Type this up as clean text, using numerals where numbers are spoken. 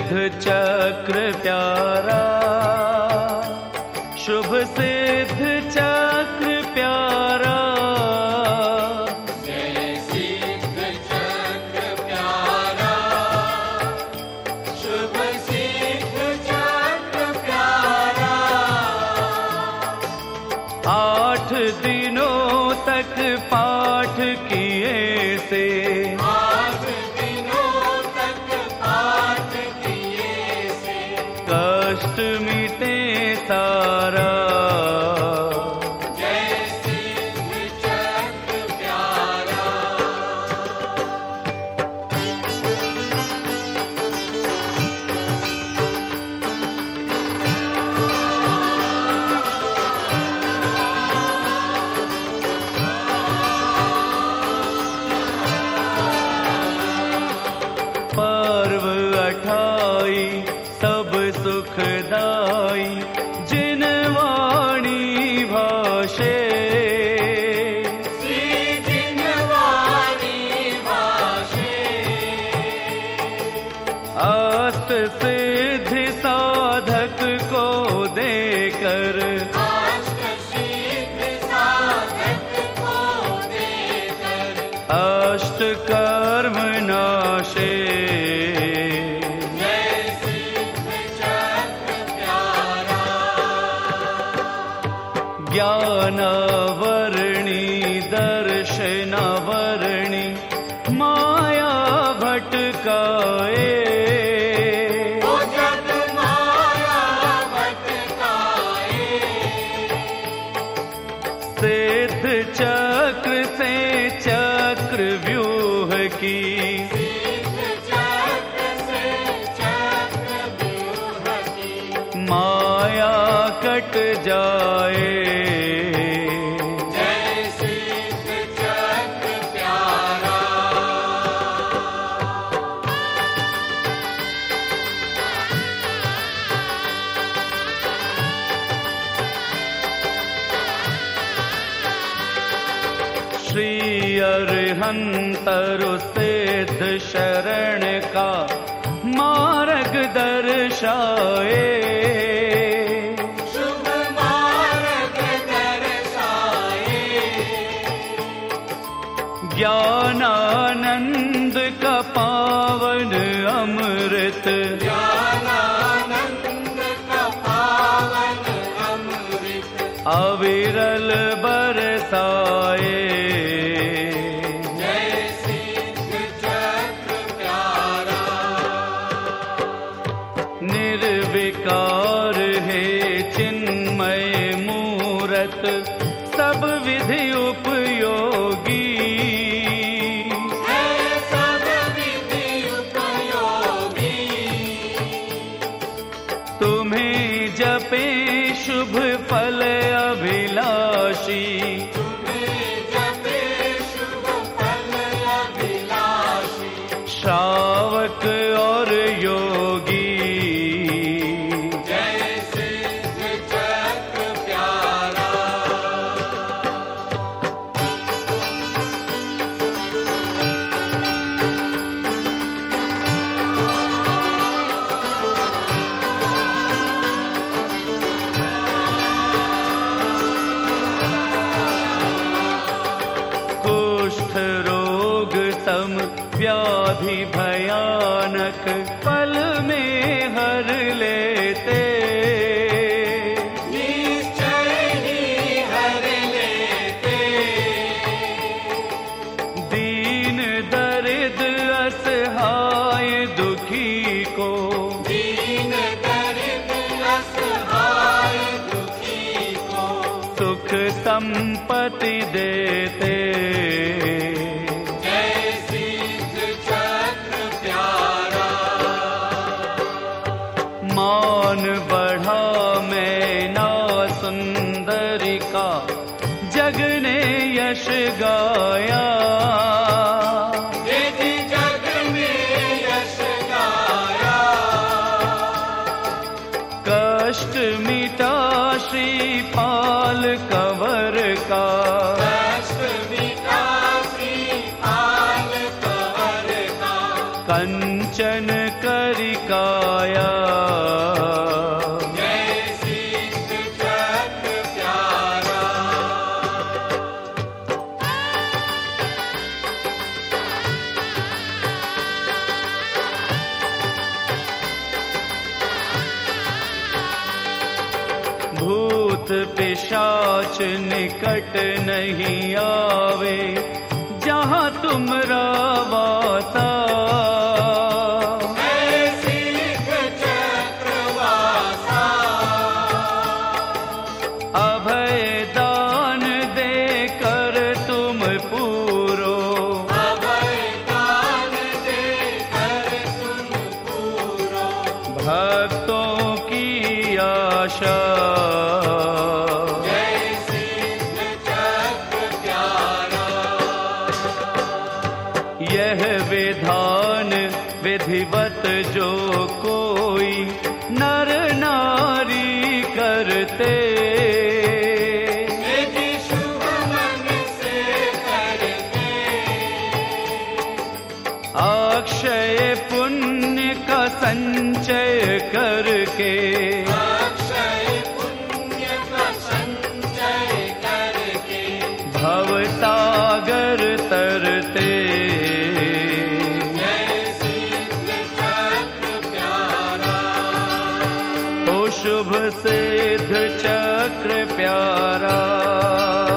सिद्ध चक्र प्यारा, शुभ सिद्ध चक्र प्यारा। जय सिद्ध चक्र प्यारा, शुभ सिद्ध चक्र प्यारा। 8 दिनों तक पाठ किए से, 8 दिनों तक पाठ किए से, कष्ट मिटे सारा। जय सिद्ध चक्र प्यारा। पर्व 28 सब सुखदाई, जिन वाणी भाषे। श्री जिनवाणी भाषे, अष्ट सिद्धि साधक को देकर, अष्ट सिद्ध साधक को देकर, अष्ट कर्म नाशे। जय सिद्ध चक्र प्यारा। ज्ञानावरणी दर्शनावरणी, माया भटकाए। ओ जग माया भटकाए, सिद्ध चक्र से चक्र व्यूह की, सिद्ध चक्र से चक्र व्यूह की, माया कट जाए। जय सिद्ध चक्र प्यारा। श्री अरहंतरु सिद्ध शरण का मार्ग दर्शाए। शुभ मार्ग दर्शाए, ज्ञानानंद का पावन अमृत, ज्ञानानंद का पावन अमृत, अविरल बरसाए। जय सिद्ध चक्र प्यारा। निर्विकार है चिन्मय मूरत, सब विधि उपयोगी। है सब विधि उपयोगी, तुम्हें जपे शुभ फल अभिलाषी, तुम्हें जपे शुभ फल अभिलाषी, श्रावक और योगी। जय सिद्ध चक्र प्यारा। कुष्ठ रोग सम व्याधि भयानक, पल में हर लेते। निश्चय ही हर लेते, दीन दरिद्र असहाय दुखी को, दीन दरिद्र असहाय दुखी को, सुख संपत्ति देते। जय सिद्ध चक्र प्यारा। मान बढ़ा मैना सुंदरी का, जग ने यश गाया। यदि जग में यश गाया, कष्ट मिटा श्रीपाल कंवर का, कष्ट मिटा श्रीपाल कंवर का, कंचन करिकाया। जय सिद्ध चक्र प्यारा। भूत पिशाच निकट नहीं आवे, जहाँ तुमरा वासा। अभय दान देकर तुम पूरो, अभय दान देकर तुम पूरो, भक्तों की आशा। जय सिद्ध चक्र प्यारा। यह विधान विधिवत जो कोई नर नारी करते, यदि शुभ मन से करते, अक्षय पुण्य का संचय करके, अक्षय पुण्य का संचय करके, भवसागर तरते। जय सिद्ध चक्र प्यारा। ओ शुभ सिद्ध चक्र प्यारा।